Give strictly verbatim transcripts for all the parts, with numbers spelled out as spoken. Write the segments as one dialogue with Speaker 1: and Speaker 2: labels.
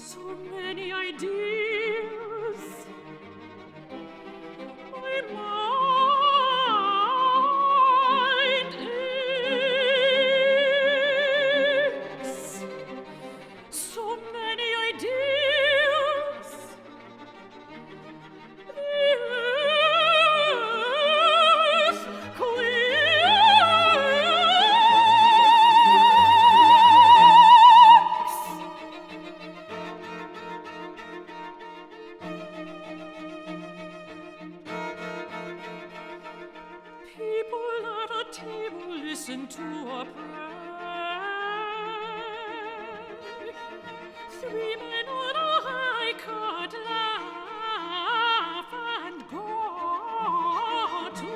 Speaker 1: So many ideas. My mind aches. So many ideas. The earth quakes. People at a table listen to a prayer. Three men on a high cart laugh and go to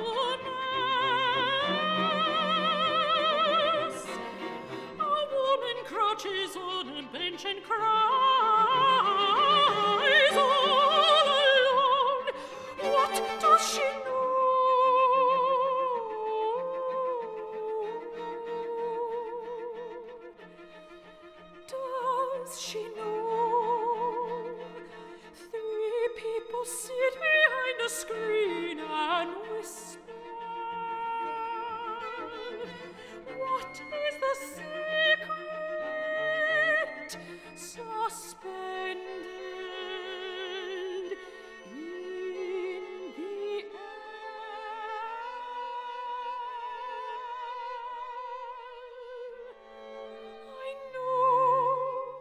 Speaker 1: mass. A woman crouches on a bench and cries all alone. What does she know? Does she know? Three people sit behind a screen and whisper. What is the secret suspended in the air? I know.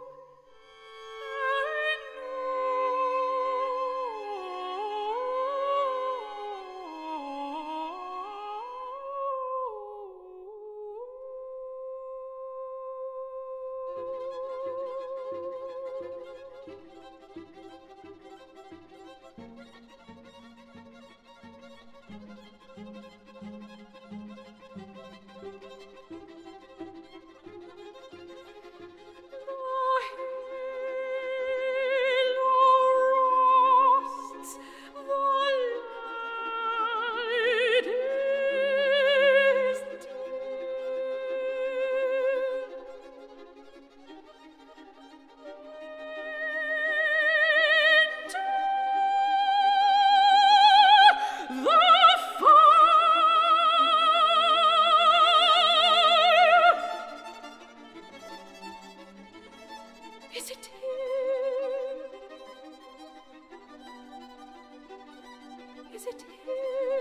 Speaker 1: Is it here? Is it here?